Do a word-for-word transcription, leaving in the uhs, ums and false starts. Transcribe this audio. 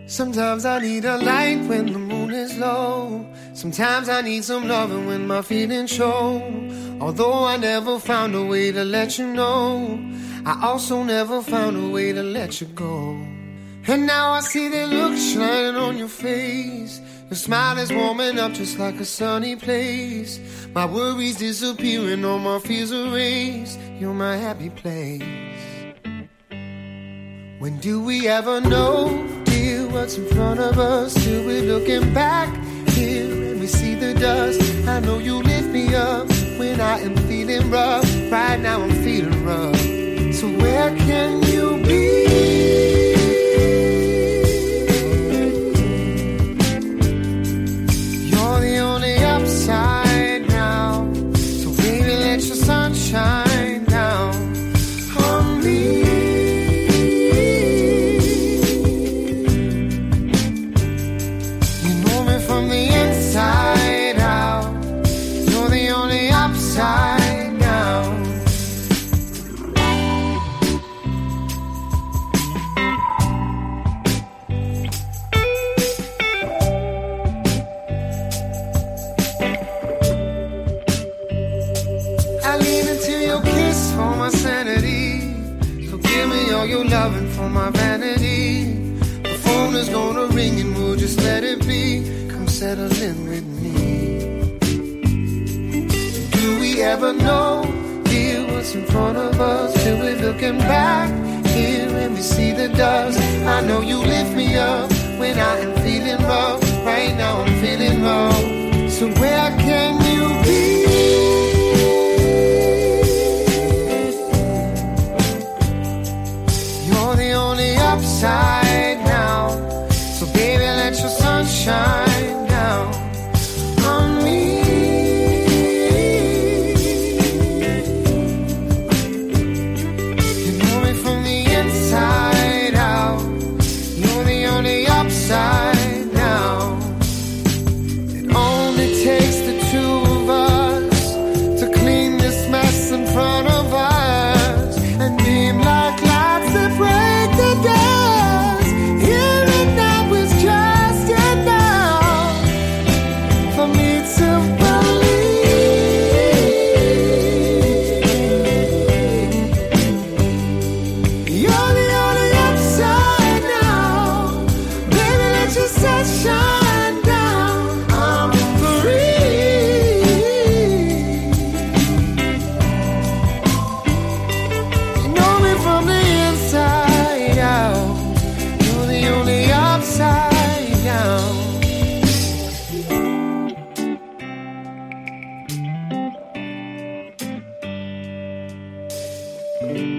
Sometimes I need a light when the moon is low. Sometimes I need some loving when my feelings show. Although I never found a way to let you know, I also never found a way to let you go. And now I see that look shining on your face. Your smile is warming up just like a sunny place. My worries disappearing, all my fears erased. You're my happy place. When do we ever know, dear, what's in front of us? Till we're looking back here and we see the dust. I know you lift me up when I am feeling rough. Right now I'm feeling rough. So where can you be? You're the only upside now. So baby, let your sun shine down on me. From the inside out, you're the only upside down. I lean into your kiss for my sanity. So give me all your loving for my vanity. The phone is gonna ring and we'll just let it be. Settle in with me. Do we ever know, dear, what's in front of us? Till we're looking back here and we see the dust. I know you lift me up when I am feeling rough. Right now I'm feeling rough. So where can you be? You're the only upside now. So baby, let your sun shine on me. You know me from the inside out. You're the only upside down. It only takes the two of us to clean this mess in front of us and beam like lights that break the dust. Here and now is just enough for me to believe. You're the only upside now. Baby, let your sunshine down. I'm free. You know me from the inside out. You're the only upside down. Thank you.